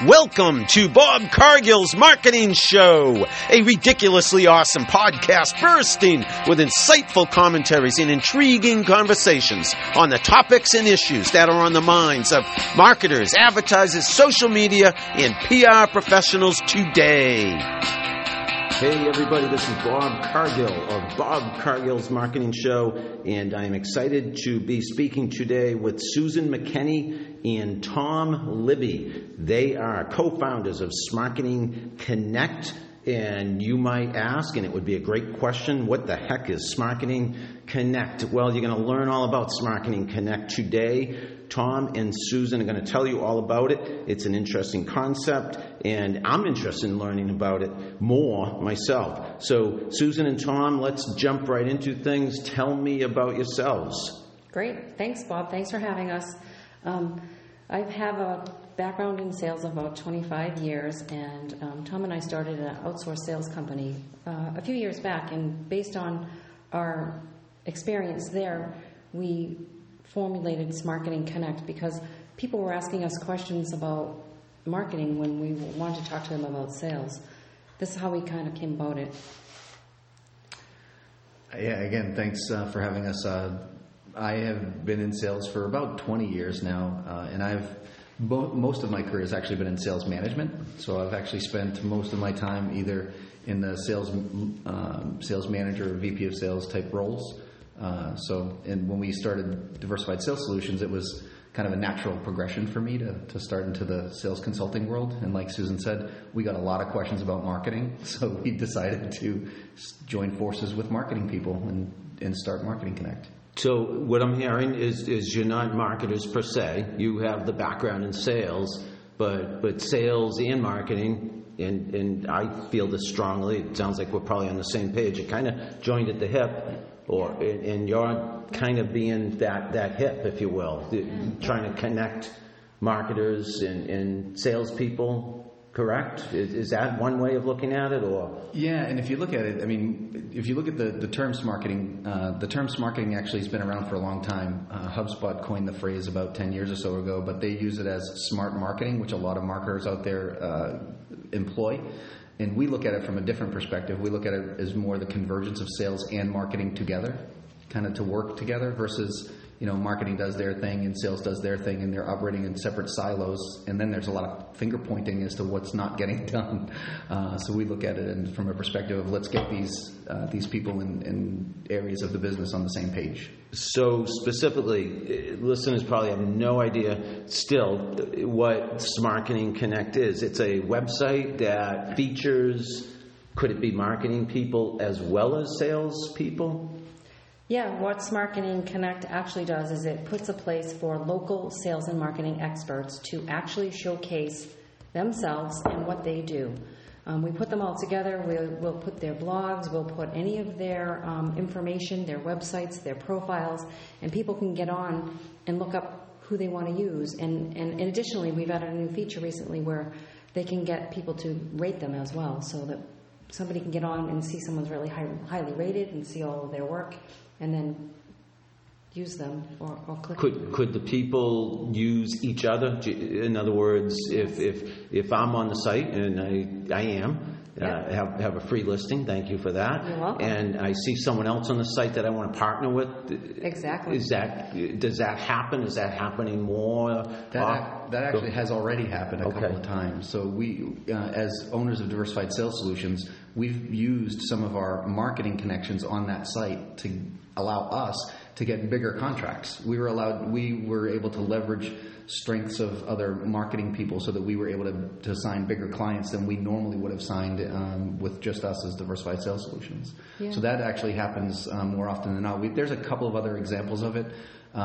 Welcome to Bob Cargill's Marketing Show, a ridiculously awesome podcast bursting with insightful commentaries and intriguing conversations on the topics and issues that are on the minds of marketers, advertisers, social media, and PR professionals today. Hey everybody, this is Bob Cargill of Bob Cargill's Marketing Show, and I am excited to be speaking today with Susan McKenney and Tom Libby. They are co-founders of Smarketing Connect, and you might ask, and it would be a great question, what the heck is Smarketing Connect? Well, you're going to learn all about Smarketing Connect today. Tom and Susan are going to tell you all about it. It's an interesting concept, and I'm interested in learning about it more myself. So, Susan and Tom, let's jump right into things. Tell me about yourselves. Great. Thanks, Bob. Thanks for having us. I have a background in sales of about 25 years, and Tom and I started an outsourced sales company a few years back, and based on our experience there, we formulated Smarketing Connect because people were asking us questions about marketing when we wanted to talk to them about sales. This is how we kind of came about it. Yeah, again, thanks for having us. I have been in sales for about 20 years now, and most of my career has actually been in sales management. So I've actually spent most of my time either in the sales manager or VP of sales type roles. And when we started Diversified Sales Solutions, it was kind of a natural progression for me to start into the sales consulting world. And like Susan said, we got a lot of questions about marketing, so we decided to join forces with marketing people and start Smarketing Connect. So what I'm hearing is you're not marketers per se. You have the background in sales, but sales and marketing, and I feel this strongly. It sounds like we're probably on the same page. It kind of joined at the hip. And you're kind of being that hip, if you will, trying to connect marketers and salespeople, correct? Is that one way of looking at it, or? Yeah, and if you look at it, I mean, if you look at the term Smarketing, the term Smarketing actually has been around for a long time. HubSpot coined the phrase about 10 years or so ago, but they use it as smart marketing, which a lot of marketers out there employ. And we look at it from a different perspective. We look at it as more the convergence of sales and marketing together, kind of to work together versus, marketing does their thing and sales does their thing and they're operating in separate silos. And then there's a lot of finger pointing as to what's not getting done. So we look at it from a perspective of let's get these people in areas of the business on the same page. So specifically, listeners probably have no idea still what Smarketing Connect is. It's a website that features, could it be marketing people as well as sales people? Yeah, what Smarketing Connect actually does is it puts a place for local sales and marketing experts to actually showcase themselves and what they do. We put them all together. We'll put their blogs, we'll put any of their information, their websites, their profiles, and people can get on and look up who they want to use. And additionally, we've added a new feature recently where they can get people to rate them as well, so that somebody can get on and see someone's really highly rated and see all of their work, and then use them or click. Could the people use each other? In other words, if I'm on the site, and I am, have a free listing, thank you for that. You're welcome. And I see someone else on the site that I want to partner with. Exactly. Does that happen? Is that happening more? That actually has already happened a couple of times. So we, as owners of Diversified Sales Solutions, we've used some of our marketing connections on that site to allow us to get bigger contracts. We were able to leverage strengths of other marketing people so that we were able to sign bigger clients than we normally would have signed with just us as Diversified Sales Solutions. Yeah. So that actually happens more often than not. There's a couple of other examples of it.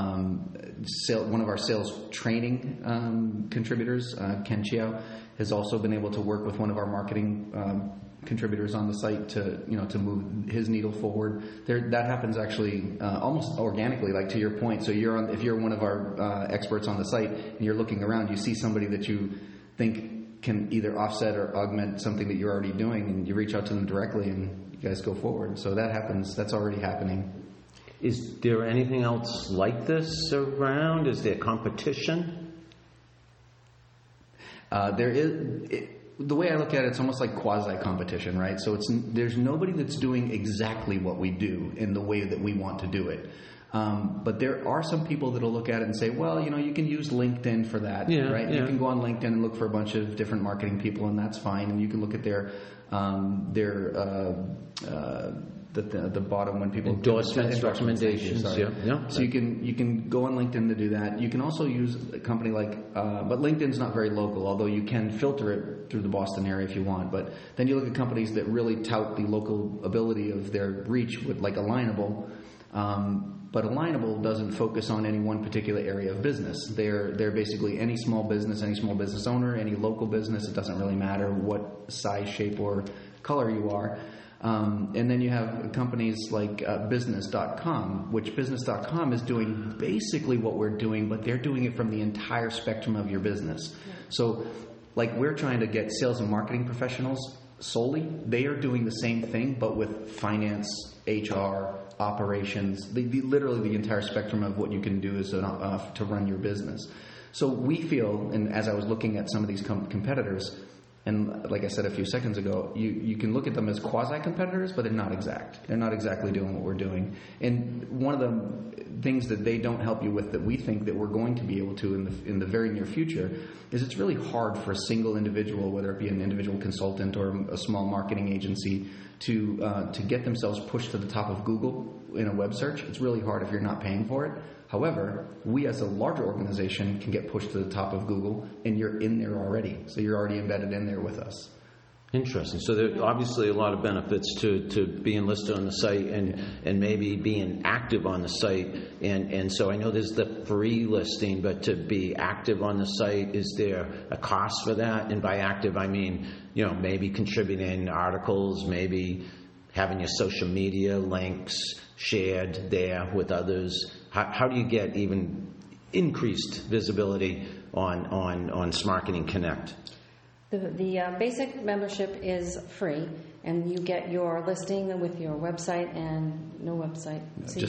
One of our sales training contributors, Ken Chiao, has also been able to work with one of our marketing contributors on the site to move his needle forward. That happens actually almost organically, like to your point. So if you're one of our experts on the site and you're looking around, you see somebody that you think can either offset or augment something that you're already doing, and you reach out to them directly and you guys go forward. So that happens. That's already happening. Is there anything else like this around? Is there competition? The way I look at it, it's almost like quasi-competition, right? So there's nobody that's doing exactly what we do in the way that we want to do it. But there are some people that'll look at it and say, well, you can use LinkedIn for that, right? You can go on LinkedIn and look for a bunch of different marketing people, and that's fine. And you can look at the bottom when people endorsements, recommendations. So you can go on LinkedIn to do that. You can also use a company like, but LinkedIn's not very local, although you can filter it through the Boston area if you want. But then you look at companies that really tout the local ability of their reach, with like Alignable. But Alignable doesn't focus on any one particular area of business. They're basically any small business owner, any local business. It doesn't really matter what size, shape, or color you are. And then you have companies like Business.com, which Business.com is doing basically what we're doing, but they're doing it from the entire spectrum of your business. Yeah. So, like, we're trying to get sales and marketing professionals solely. They are doing the same thing, but with finance, HR, operations, literally the entire spectrum of what you can do is to run your business. So we feel, and as I was looking at some of these competitors, and like I said a few seconds ago, you can look at them as quasi-competitors, but they're not exact. They're not exactly doing what we're doing. And one of the things that they don't help you with that we think that we're going to be able to in the very near future is it's really hard for a single individual, whether it be an individual consultant or a small marketing agency, to get themselves pushed to the top of Google in a web search. It's really hard if you're not paying for it. However, we as a larger organization can get pushed to the top of Google, and you're in there already. So you're already embedded in there with us. Interesting. So there are obviously a lot of benefits to being listed on the site and maybe being active on the site. And so I know there's the free listing, but to be active on the site, is there a cost for that? And by active, I mean, maybe contributing articles, maybe having your social media links shared there with others. How do you get even increased visibility on Smarketing Connect? The basic membership is free, and you get your listing with your website and no website. So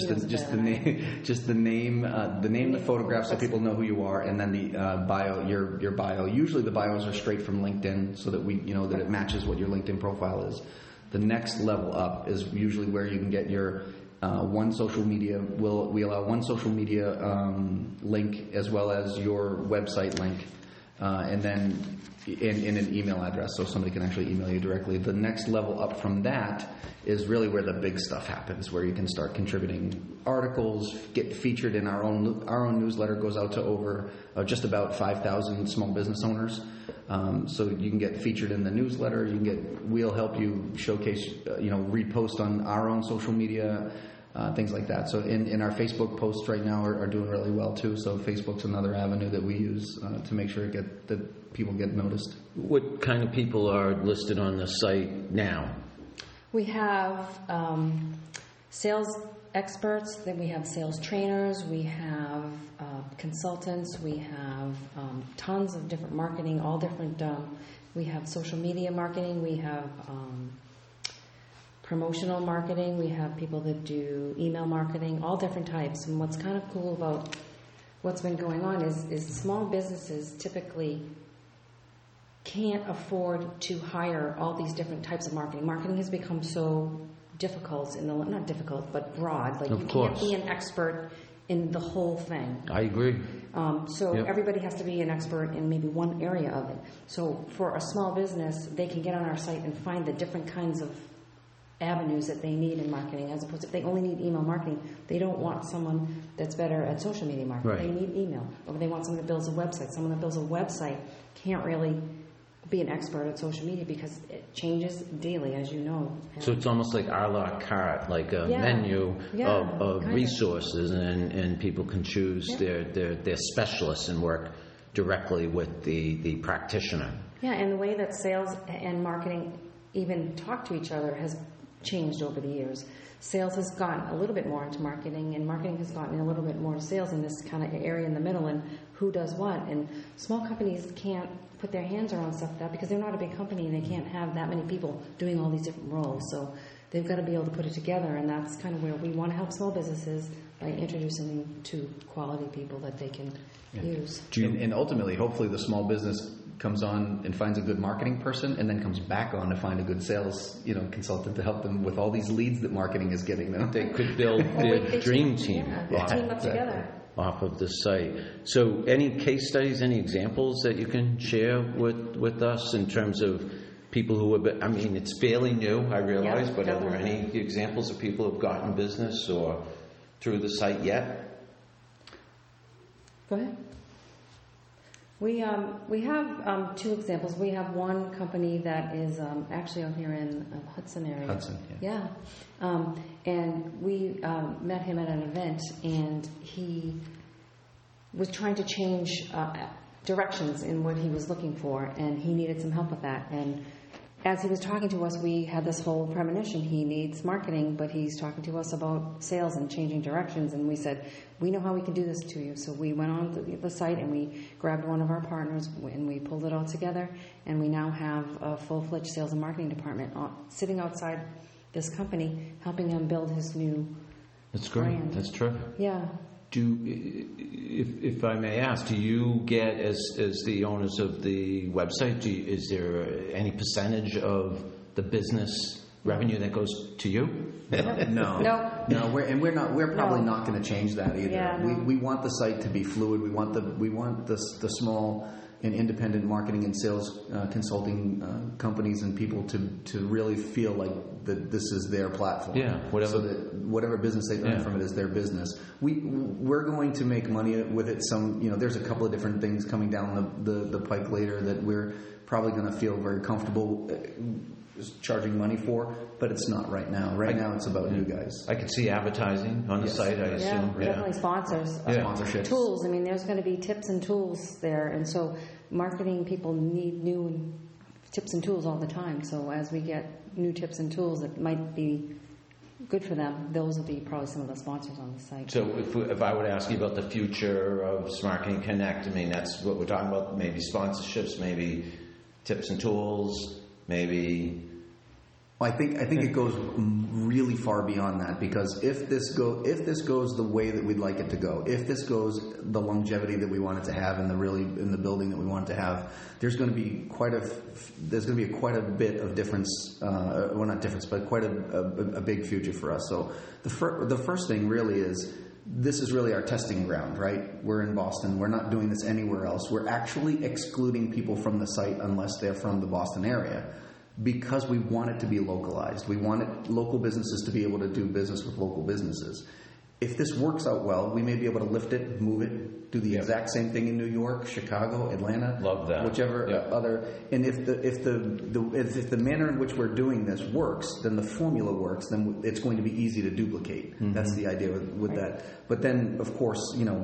just the name, the photograph, so people know who you are, and then the bio, your bio. Usually the bios are straight from LinkedIn, so that that it matches what your LinkedIn profile is. The next level up is usually where you can get your one social media. We allow one social media link as well as your website link, and then in an email address, so somebody can actually email you directly. The next level up from that is really where the big stuff happens, where you can start contributing articles, get featured in our own newsletter. Goes out to over just about 5,000 small business owners. So you can get featured in the newsletter. We'll help you showcase, repost on our own social media, things like that. So in our Facebook posts right now are doing really well too. So Facebook's another avenue that we use to make sure that people get noticed. What kind of people are listed on the site now? We have sales experts, then we have sales trainers, we have consultants, we have tons of different marketing, all different. We have social media marketing, we have promotional marketing, we have people that do email marketing, all different types. And what's kind of cool about what's been going on is small businesses typically can't afford to hire all these different types of marketing. Marketing has become so difficult, not difficult, but broad. Like, you can't be an expert in the whole thing. I agree. Everybody has to be an expert in maybe one area of it. So for a small business, they can get on our site and find the different kinds of avenues that they need in marketing, as opposed to if they only need email marketing, they don't want someone that's better at social media marketing. Right. They need email. Or they want someone that builds a website. Someone that builds a website can't really be an expert at social media because it changes daily, as you know. So it's almost like a la carte, like a menu of resources, and people can choose their specialists and work directly with the practitioner. Yeah, and the way that sales and marketing even talk to each other has changed over the years. Sales has gotten a little bit more into marketing, and marketing has gotten a little bit more to sales in this kind of area in the middle, and who does what. And small companies can't put their hands around stuff like that because they're not a big company and they can't have that many people doing all these different roles. So they've got to be able to put it together, and that's kind of where we want to help small businesses by introducing them to quality people that they can use. And ultimately, hopefully, the small business comes on and finds a good marketing person, and then comes back on to find a good sales, consultant to help them with all these leads that marketing is getting them. They could build their dream team. Yeah, team up together. Off of the site. So any case studies, any examples that you can share with us in terms of people who have been, I mean, it's fairly new, I realize, Yeah, but are there definitely. any examples of people who have gotten business or through the site yet? Go ahead. We have two examples. We have one company that is actually out here in Hudson area. Hudson, yeah. And we met him at an event, and he was trying to change directions in what he was looking for, and he needed some help with that. And as he was talking to us, we had this whole premonition. He needs marketing, but he's talking to us about sales and changing directions. And we said, we know how we can do this to you. So we went on the site and we grabbed one of our partners and we pulled it all together. And we now have a full-fledged sales and marketing department sitting outside this company, helping him build his new That's great. brand. That's terrific. Yeah. If I may ask, do you get, as the owners of the website, is there any percentage of the business revenue that goes to you? No. We're probably No. not going to change that either. Yeah, no. We want the site to be fluid. We want the small and independent marketing and sales consulting companies and people to really feel like that this is their platform. Yeah, whatever. So that whatever business they earn from it is their business. We're going to make money with it. There's a couple of different things coming down the pike later that we're probably going to feel very comfortable charging money for, but it's not right now. Right now, it's about you guys. I could see advertising on the site, I assume. Definitely sponsors. Sponsorships. Tools. I mean, there's going to be tips and tools there, and so marketing people need new tips and tools all the time. So as we get new tips and tools that might be good for them, those will be probably some of the sponsors on the site. So if I were to ask you about the future of Smarketing Connect, I mean, that's what we're talking about, maybe sponsorships, maybe tips and tools, maybe... I think it goes really far beyond that, because if this goes the way that we'd like it to go, if this goes the longevity that we want it to have in the building that we want it to have, there's going to be quite a bit of difference. Well, not difference, but quite a big future for us. So the first thing really is, this is really our testing ground, right? We're in Boston. We're not doing this anywhere else. We're actually excluding people from the site unless they're from the Boston area, because we want it to be localized. We want local businesses to be able to do business with local businesses. If this works out well, we may be able to lift it, move it, do the exact same thing in New York, Chicago, Atlanta. Love that. Whichever other. And if the manner in which we're doing this works, then the formula works. Then it's going to be easy to duplicate. Mm-hmm. That's the idea with that. But then, of course,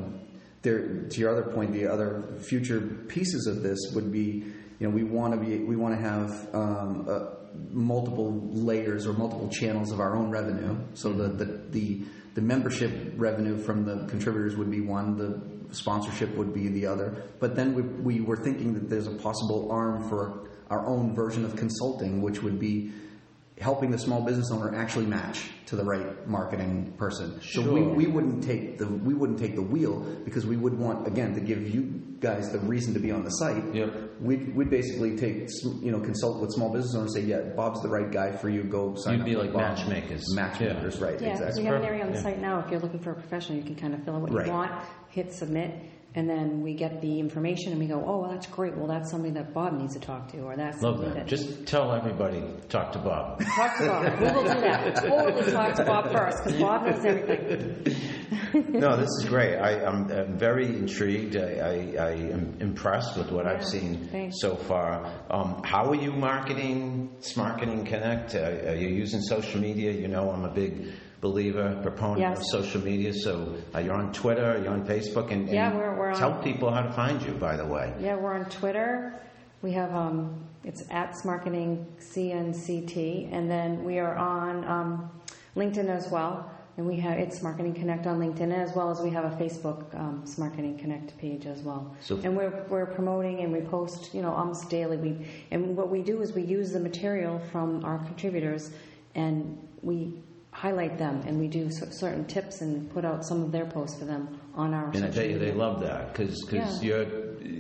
to your other point, the other future pieces of this would be. We want to have multiple layers or multiple channels of our own revenue. So the membership revenue from the contributors would be one, the sponsorship would be the other. But then we were thinking that there's a possible arm for our own version of consulting, which would be helping the small business owner actually match to the right marketing person. Sure. So we wouldn't take the wheel, because we would want, again, to give you guys the reason to be on the site. Yep. We'd basically consult with small business owners and say, yeah, Bob's the right guy for you. Go sign up. You'd be like with Bob. matchmakers. Matchmakers, right? Yeah, Exactly. we have an area on the site now. If you're looking for a professional, you can kind of fill out what Right. you want, hit submit, and then we get the information and we go, oh, well, that's great. Well, that's somebody that Bob needs to talk to, or that's Love somebody that. Just tell everybody, talk to Bob. Talk to Bob. We will do that. Totally talk to Bob first, because Bob knows everything. No, this is great. I'm very intrigued. I am impressed with what I've seen thanks. so far. How are you marketing Smarketing Connect? Are you using social media? I'm a big proponent of social media. So you're on Twitter, you're on Facebook, and we're on. Tell people how to find you, by the way. Yeah, we're on Twitter. We have it's at Smarketing CNCT, and then we are on LinkedIn as well. And it's Smarketing Connect on LinkedIn, as well as we have a Facebook Smarketing Connect page as well. And we're promoting, and we post almost daily. And what we do is we use the material from our contributors, and we highlight them, and we do certain tips and put out some of their posts for them on our social media. And I bet you they love that, because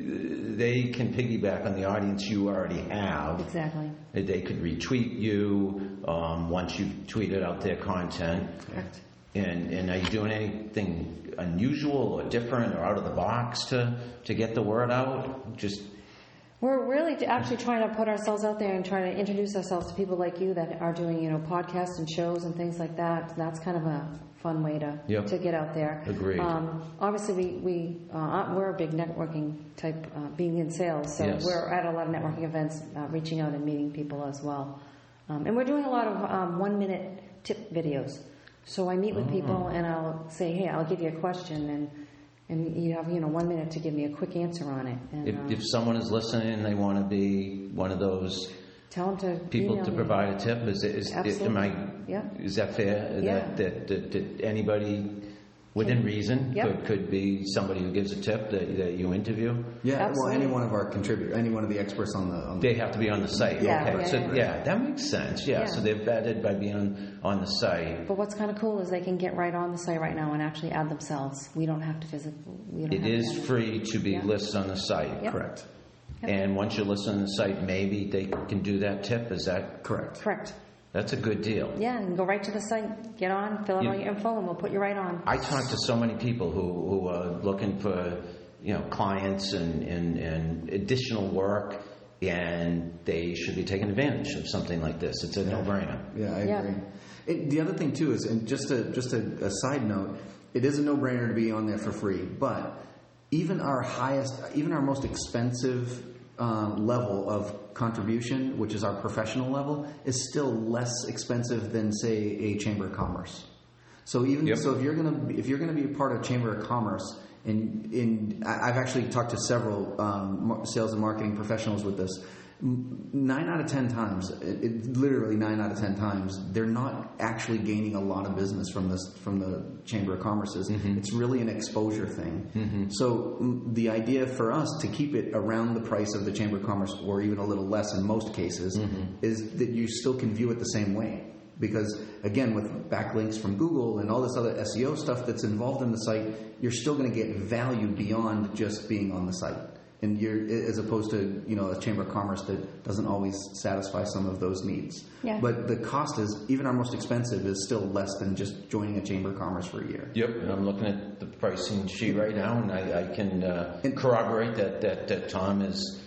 they can piggyback on the audience you already have. Exactly. They could retweet you once you've tweeted out their content. Correct. And are you doing anything unusual or different or out of the box to get the word out? We're really actually trying to put ourselves out there and trying to introduce ourselves to people like you that are doing, podcasts and shows and things like that. That's kind of a fun way to get out there. Agreed. Obviously, we're a big networking type, being in sales, so we're at a lot of networking events, reaching out and meeting people as well. And we're doing a lot of 1-minute tip videos. So I meet with people and I'll say, hey, I'll give you a question and you have 1 minute to give me a quick answer on it. And, if someone is listening and they want to be one of those tell them to people to provide a tip, is that fair? Yeah. That anybody within reason could be somebody who gives a tip that you interview? Yeah, Absolutely. well, any one of our contributors, any one of the experts on the they have to be on the site. Yeah, Okay, that makes sense. Yeah, so they're vetted by being on the site. But what's kind of cool is they can get right on the site right now and actually add themselves. We don't have to visit. It is free to be listed on the site. Yep. Correct. Yep. And once you list on the site, maybe they can do that tip. Is that correct? Correct. That's a good deal. Yeah, and go right to the site, get on, fill out all your info, and we'll put you right on. I talk to so many people who are looking for clients and additional work, and they should be taking advantage of something like this. It's a no-brainer. Yeah, I agree. The other thing too is, and just a side note, it is a no-brainer to be on there for free. But even our most expensive level of contribution, which is our professional level, is still less expensive than, say, a Chamber of Commerce. So so if you're gonna be a part of Chamber of Commerce, and I've actually talked to several sales and marketing professionals with this. 9 out of 10 times, literally 9 out of 10 times, they're not actually gaining a lot of business from the Chamber of Commerce's. Mm-hmm. It's really an exposure thing. Mm-hmm. So the idea for us to keep it around the price of the Chamber of Commerce, or even a little less in most cases, is that you still can view it the same way. Because again, with backlinks from Google and all this other SEO stuff that's involved in the site, you're still going to get value beyond just being on the site. And as opposed to a Chamber of Commerce that doesn't always satisfy some of those needs. Yeah. But the cost is, even our most expensive, is still less than just joining a Chamber of Commerce for a year. Yep, and I'm looking at the pricing sheet right now, and I can corroborate that Tom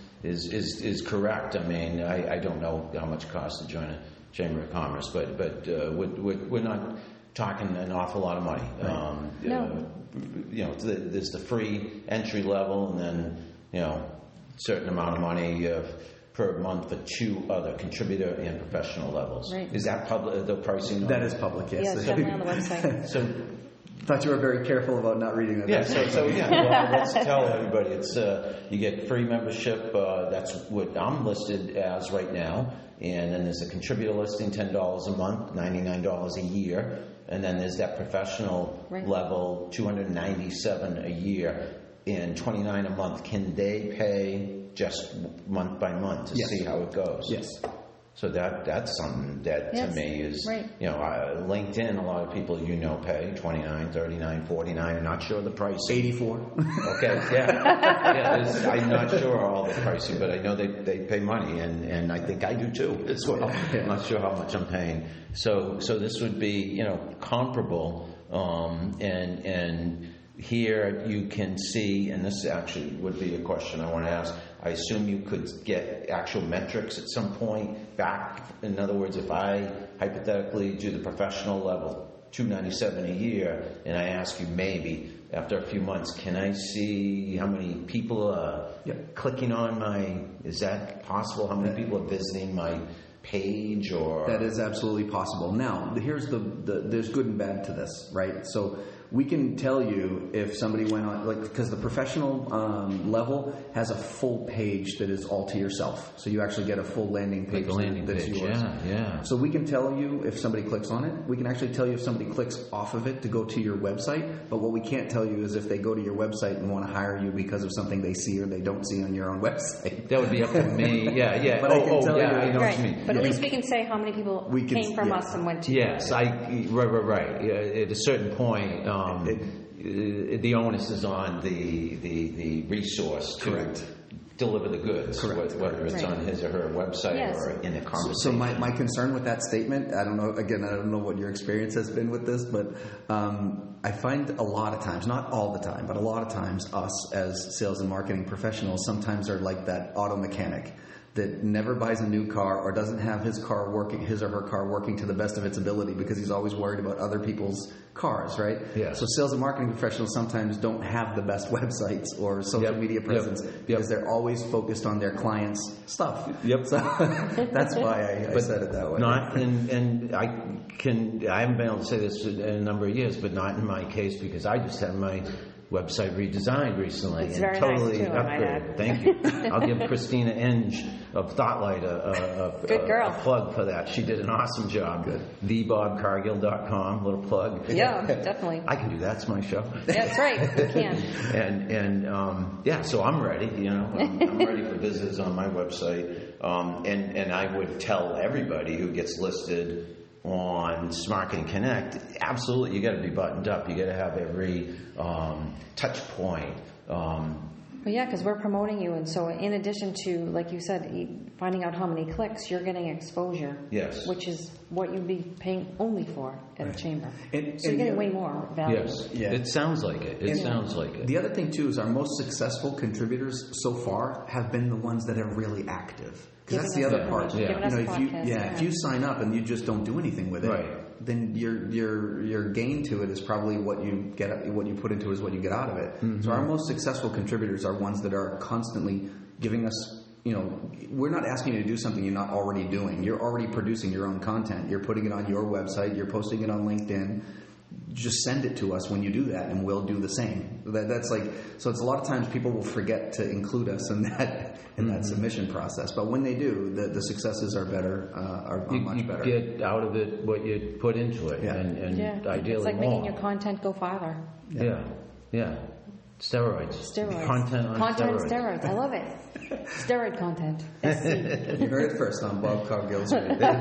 is correct. I mean, I don't know how much it costs to join a Chamber of Commerce, but we're not talking an awful lot of money. Right. No. There's the free entry level, and then certain amount of money per month for 2 other contributor and professional levels. Right. Is that public? The pricing? That is public. Yes. Yeah, it's definitely on the website. So. Thought you were very careful about not reading that. Yeah, well, let's tell everybody. It's you get free membership. That's what I'm listed as right now. And then there's a contributor listing, $10 a month, $99 a year. And then there's that professional level, $297 a year. And $29 a month. Can they pay just month by month to see how it goes? Yes. So that's something that to me is, LinkedIn, a lot of people pay $29, $39, $49. I'm not sure the price. $84. Okay, yeah. I'm not sure all the pricing, but I know they pay money, and I think I do too as well. I'm not sure how much I'm paying. So this would be comparable, and here you can see, and this actually would be a question I want to ask. I assume you could get actual metrics at some point back. In other words, if I hypothetically do the professional level, $297 a year, and I ask you maybe after a few months, can I see how many people are clicking on my? Is that possible? How many people are visiting my page? Or that is absolutely possible. Now, here's there's good and bad to this, right? So we can tell you if somebody went on, because the professional level has a full page that is all to yourself. So you actually get a full landing page. That's yours. Yeah. So we can tell you if somebody clicks on it. We can actually tell you if somebody clicks off of it to go to your website. But what we can't tell you is if they go to your website and want to hire you because of something they see or they don't see on your own website. That would be up to me. Yeah. But I can tell you. I know what you mean. But at least we can say how many people came from us and went to. Yes, right. At a certain point. the onus is on the resource to Correct. deliver the goods, Correct. whether it's on his or her website Yes. or in a conversation. So my concern with that statement, I don't know what your experience has been with this, but I find a lot of times, not all the time, but a lot of times us as sales and marketing professionals sometimes are like that auto mechanic that never buys a new car or doesn't have his or her car working to the best of its ability because he's always worried about other people's cars, right? Yeah. So sales and marketing professionals sometimes don't have the best websites or social media presence because they're always focused on their clients' stuff. Yep. So that's why I said it that way. And I haven't been able to say this in a number of years, but not in my case because I just had my website redesigned recently It's and very totally nice too, I might upgraded. add. Thank you. I'll give Christina Enge of Thoughtlight Good girl. a plug for that. She did an awesome job. Good. TheBobCargill.com, little plug. Yeah, definitely. I can do that. It's my show. That's right. You can. And so I'm ready. I'm ready for visitors on my website. And I would tell everybody who gets listed on Marketing Connect, absolutely, you got to be buttoned up. You got to have every touch point. Well, yeah, because we're promoting you, and so in addition to, like you said, finding out how many clicks, you're getting exposure. Yes. Which is what you'd be paying only for at a chamber. So And you're getting the- way more value. Yes, Yeah. it sounds like it. It And sounds like it. The other thing too is our most successful contributors so far have been the ones that are really active. Because that's the Giving us other part. information, giving us if you podcasts, if you sign up and you just don't do anything with it, Right. then your gain to it is probably what you put into it is what you get out of it. So our most successful contributors are ones that are constantly giving us. We're not asking you to do something you're not already doing. You're already producing your own content. You're putting it on your website. You're posting it on LinkedIn. Just send it to us when you do that, and we'll do the same. That's like so. It's a lot of times people will forget to include us in that submission process, but when they do, the successes are better, are much better. You get out of it what you put into it, Yeah. and Yeah. ideally It's like more. making your content go farther. Yeah. Steroids. Steroids. Content on steroids. I love it. Steroid content. SC. You heard it first on Bob Cargill's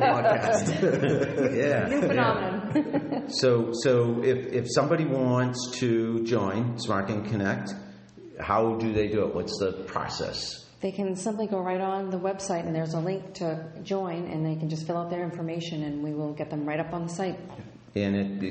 podcast. Yeah. New phenomenon. So if somebody wants to join Marketing Connect, how do they do it? What's the process? They can simply go right on the website, and there's a link to join, and they can just fill out their information, and we will get them right up on the site. And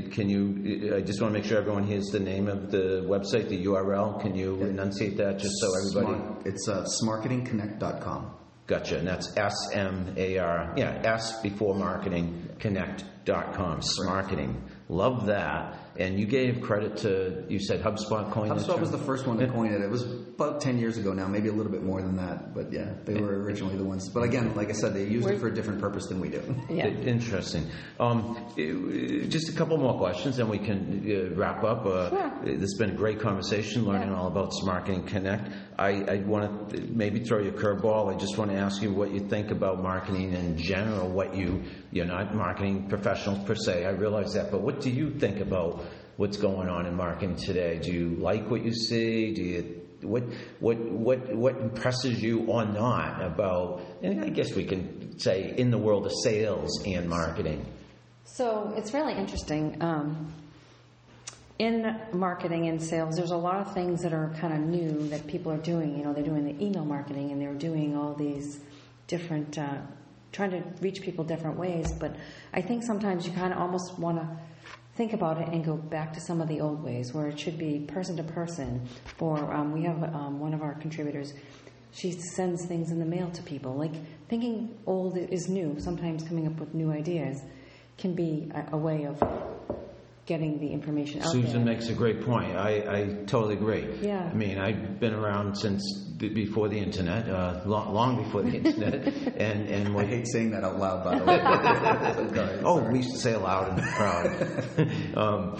I just want to make sure everyone hears the name of the website, the URL. Can you enunciate that just so everybody... It's smarketingconnect.com. Gotcha. And that's S-M-A-R, S before marketing, connect.com. Smarketing. Love that. And you gave credit to, you said HubSpot coined it? HubSpot was the first one to coin it. It was about 10 years ago now, maybe a little bit more than that. But yeah, they were originally the ones. But again, like I said, they used it for a different purpose than we do. Yeah. Interesting. Just a couple more questions, and we can wrap up. Sure. This has been a great conversation, learning all about Marketing Connect. I want to maybe throw you a curveball. I just want to ask you what you think about marketing in general. You're not marketing professionals per se. I realize that, but what do you think about what's going on in marketing today? Do you like what you see? Do you what impresses you or not about? And I guess we can say in the world of sales and marketing. So it's really interesting. In marketing and sales, there's a lot of things that are kind of new that people are doing. They're doing the email marketing, and they're doing all these different, trying to reach people different ways. But I think sometimes you kind of almost want to think about it and go back to some of the old ways where it should be person to person. We have one of our contributors. She sends things in the mail to people. Like thinking old is new. Sometimes coming up with new ideas can be a way of getting the information out there. Susan makes a great point. I totally agree. Yeah. I mean, I've been around since before the internet, long before the internet, and I hate saying that out loud, by the way. Oh, we used to say it loud in the crowd.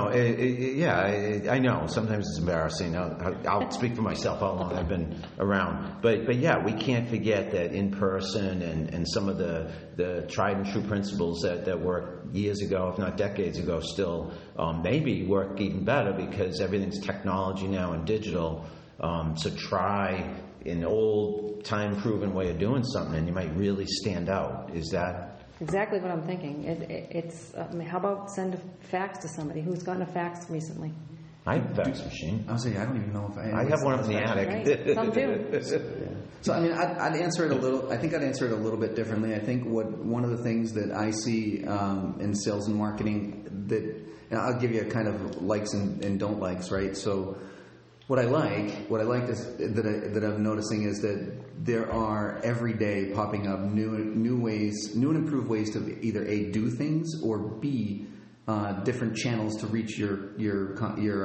I know. Sometimes it's embarrassing. I'll speak for myself how long I've been around. But yeah, we can't forget that in person and some of the tried and true principles that worked years ago, if not decades ago, still maybe work even better because everything's technology now and digital. So try an old time proven way of doing something and you might really stand out. Is that exactly what I'm thinking? It's how about send a fax to somebody? Who's gotten a fax recently? I have a fax machine. I was saying, I don't even know if I have one up in the attic. Right. Some do. So I mean, I'd answer it a little. I think I'd answer it a little bit differently. I think one of the things that I see in sales and marketing and I'll give you a kind of likes and don't likes, right? So what I like is that I'm noticing is that there are every day popping up new and improved ways to either A, do things, or B, different channels to reach your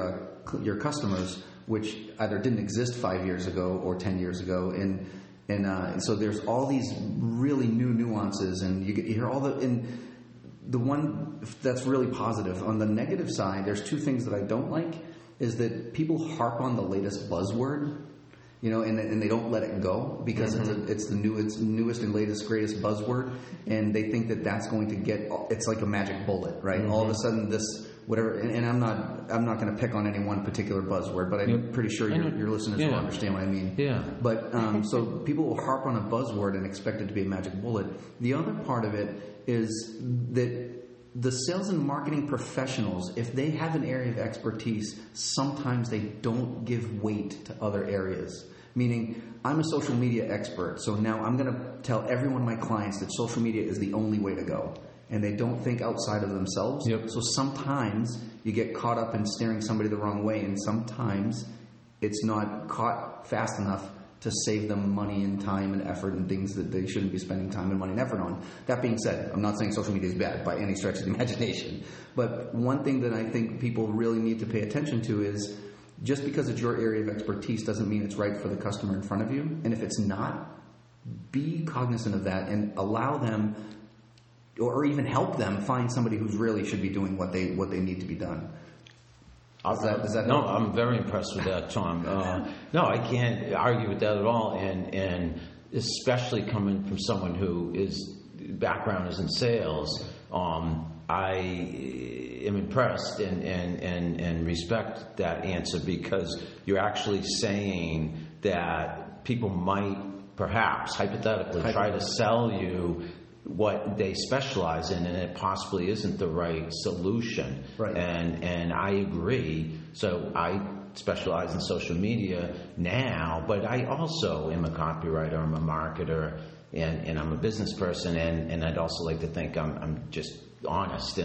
customers, which either didn't exist 5 years ago or 10 years ago, and so there's all these really new nuances, and you hear all the one that's really positive. On the negative side, there's two things that I don't like. Is that people harp on the latest buzzword, and they don't let it go because it's the newest and latest, greatest buzzword, and they think that that's going to it's like a magic bullet, right? All of a sudden, this whatever, and I'm not going to pick on any one particular buzzword, but I'm pretty sure your listeners will understand what I mean. Yeah. But so people will harp on a buzzword and expect it to be a magic bullet. The other part of it is that the sales and marketing professionals, if they have an area of expertise, sometimes they don't give weight to other areas. Meaning, I'm a social media expert, so now I'm going to tell every one of my clients that social media is the only way to go. And they don't think outside of themselves. Yep. So sometimes you get caught up in steering somebody the wrong way, and sometimes it's not caught fast enough to save them money and time and effort and things that they shouldn't be spending time and money and effort on. That being said, I'm not saying social media is bad by any stretch of the imagination. But one thing that I think people really need to pay attention to is just because it's your area of expertise doesn't mean it's right for the customer in front of you. And if it's not, be cognizant of that and allow them or even help them find somebody who's really should be doing what they need to be done. Does that no, help? I'm very impressed with that, Tom. No, I can't argue with that at all, and especially coming from someone who background is in sales, I am impressed and respect that answer because you're actually saying that people might perhaps hypothetically try to sell you what they specialize in, and it possibly isn't the right solution. Right. And I agree. So I specialize in social media now, but I also am a copywriter, I'm a marketer, and I'm a business person, and I'd also like to think I'm just honest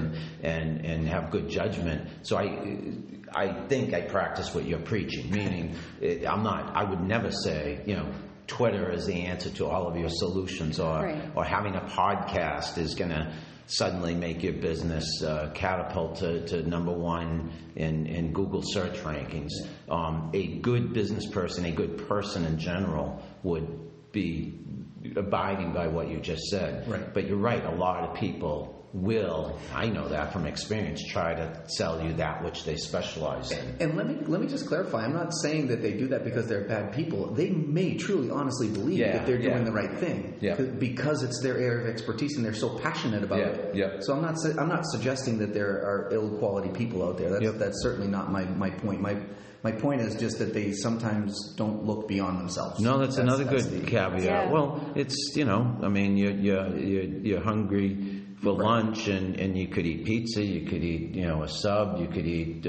and have good judgment. So I think I practice what you're preaching, meaning I would never say, Twitter is the answer to all of your solutions, or having a podcast is going to suddenly make your business catapult to number one in Google search rankings. A good business person, a good person in general, would be abiding by what you just said. Right. But you're right, a lot of people will, I know that from experience, try to sell you that which they specialize in. And let me just clarify. I'm not saying that they do that because they're bad people. They may truly, honestly believe that they're doing the right thing because it's their area of expertise and they're so passionate about it. Yeah. So I'm not suggesting that there are ill quality people out there. That's certainly not my point. My point is just that they sometimes don't look beyond themselves. No, that's another good caveat. Yeah. Well, it's you're hungry for lunch, and you could eat pizza, you could eat a sub, you could eat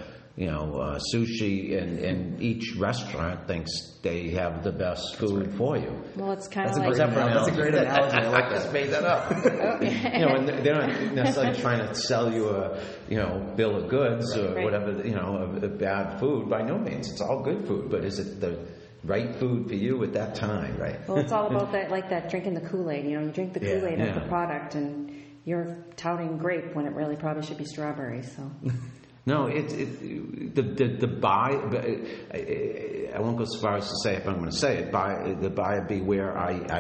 sushi, and each restaurant thinks they have the best food for you. Well, it's kind of That's like... a great analogy. I like I just that. made that up. And they're not necessarily trying to sell you a bill of goods or whatever, of bad food. By no means, it's all good food, but is it the right food for you at that time? Right. Well, it's all about that, like that drinking the Kool-Aid. You drink the Kool-Aid of the product, and you're touting grape when it really probably should be strawberries. So. No, the buy. I won't go so far as to say if I'm going to say it. The buyer beware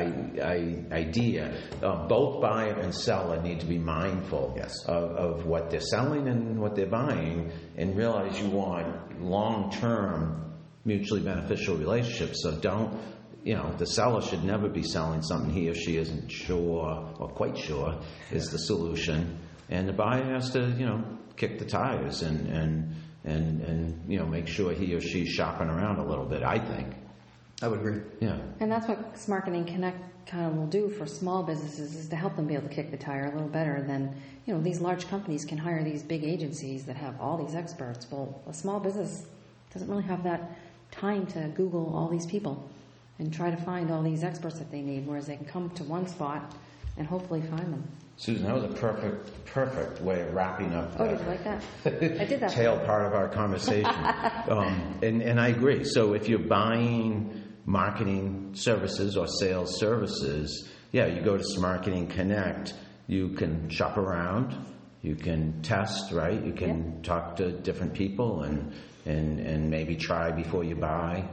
idea. Both buyer and seller need to be mindful of what they're selling and what they're buying, and realize you want long-term, mutually beneficial relationships. So don't. The seller should never be selling something he or she isn't sure or quite sure is the solution, and the buyer has to kick the tires and make sure he or she's shopping around a little bit, I think. I would agree. Yeah. And that's what Smarketing Connect kind of will do for small businesses, is to help them be able to kick the tire a little better than, these large companies can hire these big agencies that have all these experts. Well, a small business doesn't really have that time to Google all these people and try to find all these experts that they need, whereas they can come to one spot and hopefully find them. Susan, that was a perfect way of wrapping up Oh, did you like that? I did that. tail part of our conversation. And I agree. So if you're buying marketing services or sales services, you go to Smarketing Connect. You can shop around. You can test, right? You can talk to different people and maybe try before you buy.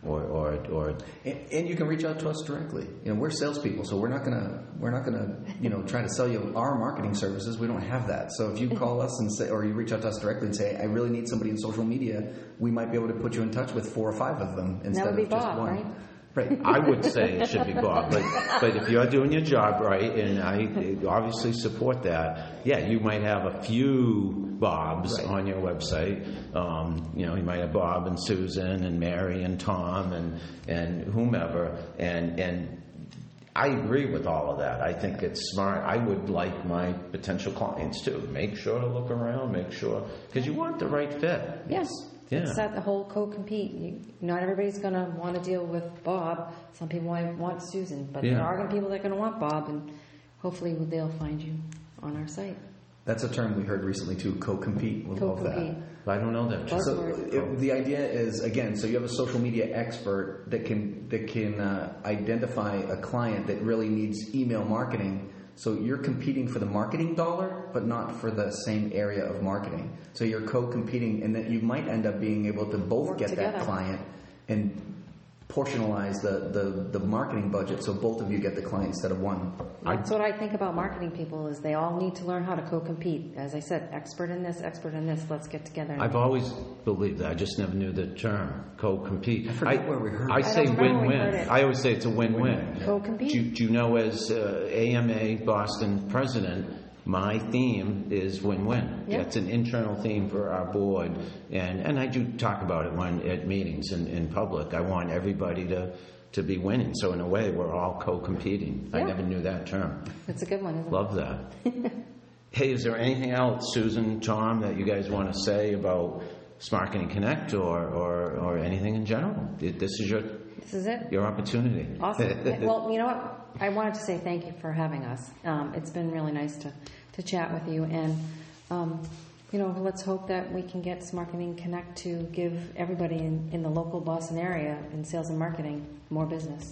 And you can reach out to us directly. We're salespeople, so we're not gonna try to sell you our marketing services. We don't have that. So if you call us and say, or you reach out to us directly and say, I really need somebody in social media, we might be able to put you in touch with 4 or 5 of them instead of just Bob, one. Right? Right. I would say it should be Bob, but if you're doing your job right, and I obviously support that, you might have a few Bobs on your website. You might have Bob and Susan and Mary and Tom and whomever, and I agree with all of that. I think it's smart. I would like my potential clients to make sure to look around, make sure, because you want the right fit. Yes. Yeah. It's that the whole co-compete. Not everybody's going to want to deal with Bob. Some people might want Susan, but there are going to be people that are going to want Bob, and hopefully they'll find you on our site. That's a term we heard recently too, co-compete. We love that. I don't know that. So the idea is, again, so you have a social media expert that can identify a client that really needs email marketing. So you're competing for the marketing dollar, but not for the same area of marketing. So you're co-competing, and that you might end up being able to both work get together. that client and portionalize the marketing budget, so both of you get the client instead of one. That's what I think about marketing people, is they all need to learn how to co-compete. As I said, expert in this, let's get together. I've always believed that. I just never knew the term, co-compete. I forget where we heard it. I say don't remember where we heard win-win. it. I always say it's a win-win. Co-compete. Do you know, as AMA Boston president, my theme is win-win. Yeah. It's an internal theme for our board, and I do talk about it at meetings in public. I want everybody to be winning. So in a way, we're all co-competing. I never knew that term. It's a good one, isn't it? Love that. Hey, is there anything else, Susan, Tom, that you guys want to say about Smarketing Connect or anything in general? This is it. your opportunity. Awesome. Well, you know what? I wanted to say thank you for having us. It's been really nice to chat with you, and let's hope that we can get Smarketing Connect to give everybody in the local Boston area in sales and marketing more business.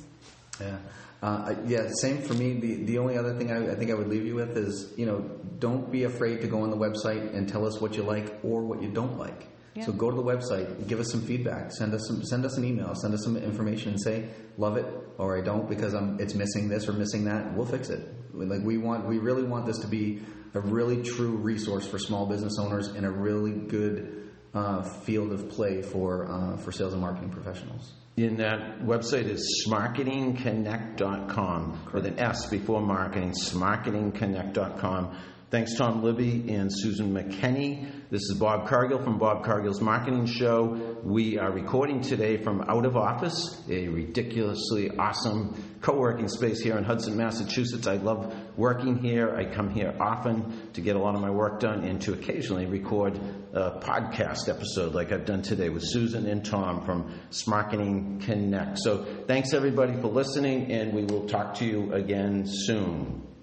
Same for me. The only other thing I think I would leave you with is, don't be afraid to go on the website and tell us what you like or what you don't like. Yeah. So go to the website, give us some feedback, send us an email, send us some information, and say love it or I don't because it's missing this or missing that. We'll fix it. We really want this to be a really true resource for small business owners and a really good field of play for sales and marketing professionals. And that website is smarketingconnect.com with an S before marketing, smarketingconnect.com. Thanks, Tom Libby and Susan McKenney. This is Bob Cargill from Bob Cargill's Marketing Show. We are recording today from Out of Office, a ridiculously awesome co-working space here in Hudson, Massachusetts. I love working here. I come here often to get a lot of my work done and to occasionally record a podcast episode like I've done today with Susan and Tom from Smarketing Connect. So thanks, everybody, for listening, and we will talk to you again soon.